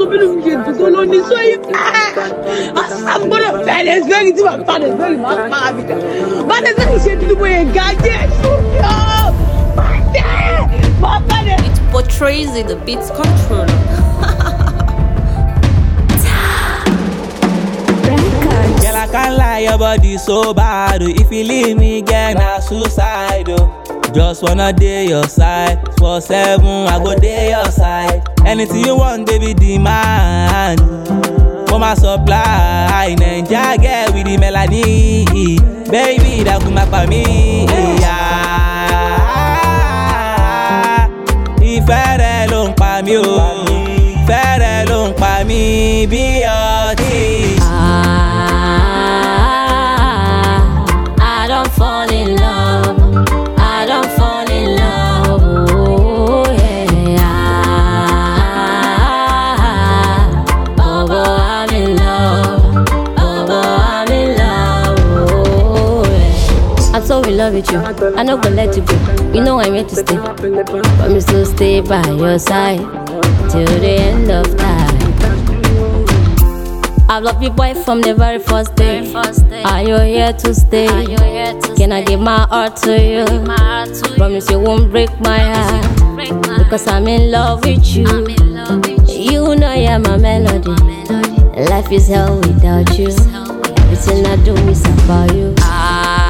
so many years to go on this way. I'm gonna fail as very to my father's very much. But as I said to the way, God, It portrays in the beats control. Girl, I can't lie, your body so bad. Oh. If you leave me, girl, na suicide. Oh. Just wanna day your side. 4/7, I go day your side. Anything you want, baby, demand. For my supply, Ninja girl with the melody. Baby, that come back for me. Ìfẹ́ rẹ ló ń pa mí o. Ìfẹ́ rẹ ló ń pa mí bí ọtí. I don't fall in love. I don't fall in love. Oh, yeah. Oh, I'm in love. Oh, I'm in love. Oh, yeah. I'm so in love with you. I'm not gonna let you go. You know I'm here to stay. Promise to stay by your side till the end of time. I love you, boy, from the very first day. Are you here to stay? Can I give my heart to you? Promise you won't break my heart, because I'm in love with you. You know you're my melody. Life is hell without you. Everything I do is about you.